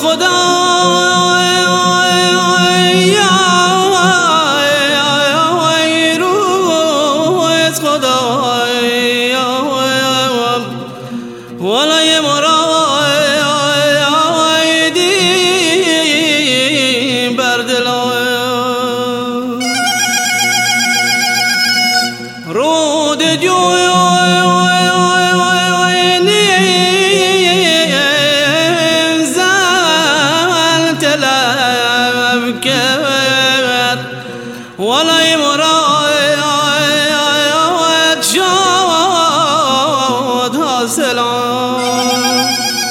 خدا روز خدا ولای مرای دی بردلا رود جوی زال تلاب كبر ولای مرای شاد حاصلان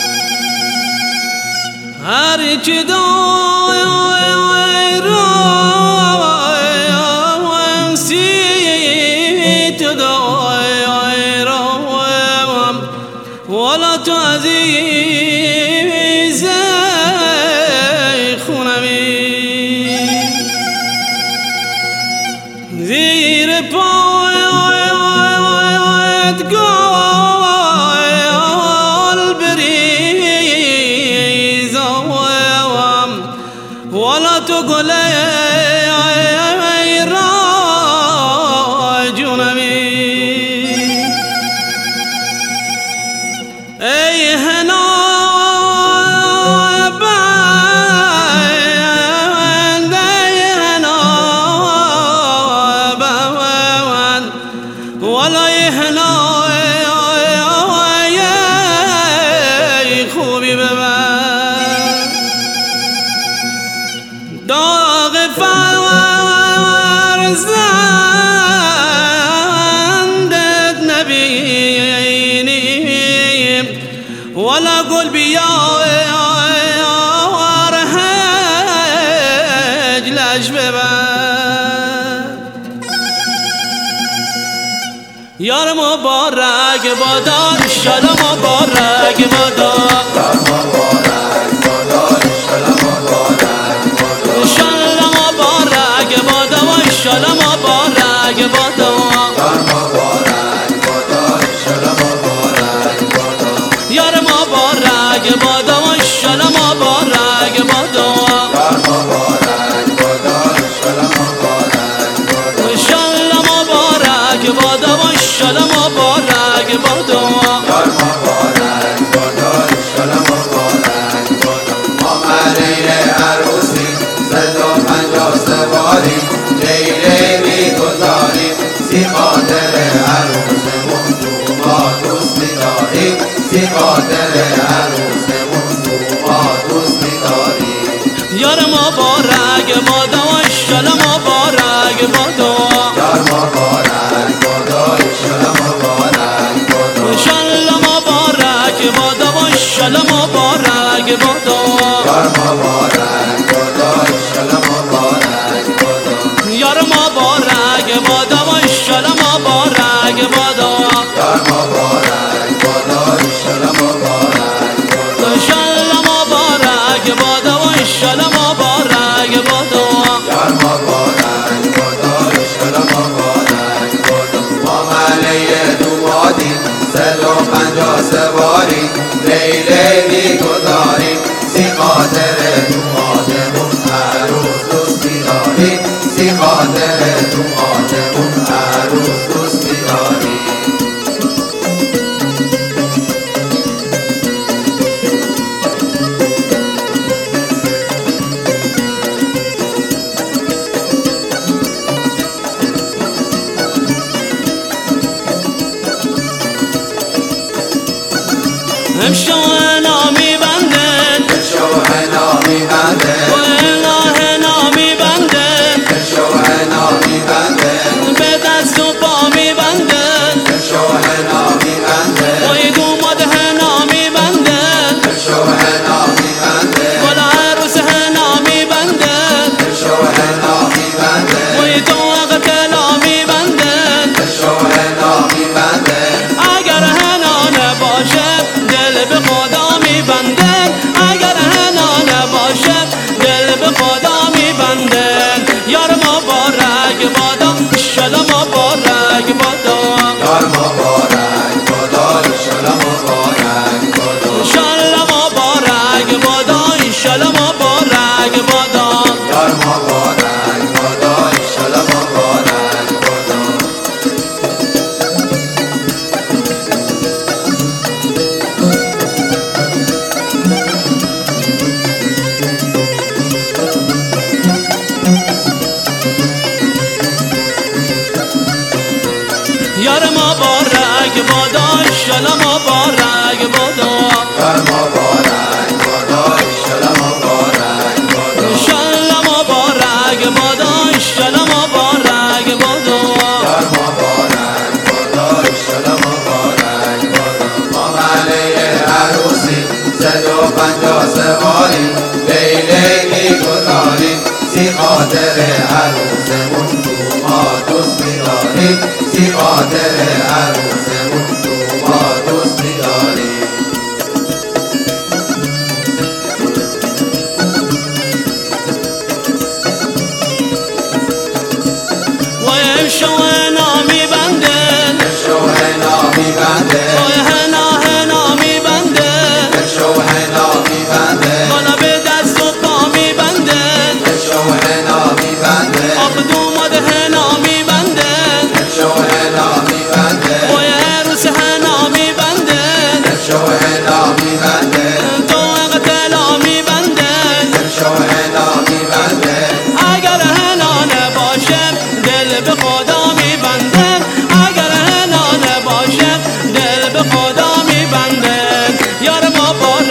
هر چی دای روام سی تو دای روام ولا تو عزیز خونمی زیر پایت گل بریزم ولا تو گل را جونمی ای هنا ولا يهنا خوبي بمن داغ فرزندت نبيني ولا قلبي يا رهج بمن یار مبارک بادا انشالله مبارک بادا انشالله مبارک بادا و انشالله مبارک بادا یار مبارک بادا و انشالله مبارک بادا انشالله مبارک بادا و انشالله مبارک بادا آمده عروسی 153 باری لیله میگذاریم سی خاطر عروسمون تو ما دوستی داریم سی خاطر عروسمون تو ما دوستی داریم یار مبارک بادا و انشالله مبارک بادا یار مبارک بادا انشالله مبارک بادا انشالله مبارک بادا و انشالله مبارک بادا یار مبارک بادا انشالله مبارک بادا یار مبارک بادا و انشالله مبارک بادا یار مبارک بادا انشالله مبارک بادا انشالله مبارک بادا و انشالله مبارک بادا یار مبارک بادا انشالله مبارک بادا ما ملیه دومادیم 153 باری لیله میگذاریم سی خاطر دومادمون هر روز دوستی داریم سی خاطر دومادمون هر روز دوستی داریم میداریم زی خاطر عروسمون تو با دوست میداریم و امشو نامی بنده امشو نامی بنده و هنا می بنده امشو نامی بنده بالا به دست و پا می بنده امشو نامی بنده آب دوماد هنا می بنده امشو نامی بنده و عروس هنا می بنده امشو نامی بنده تو اقتلا می بنده امشو نامی بنده اگر هنا نباشه دل به خدا می بنده اگر هنا نباشه دل به خدا می بنده یار ما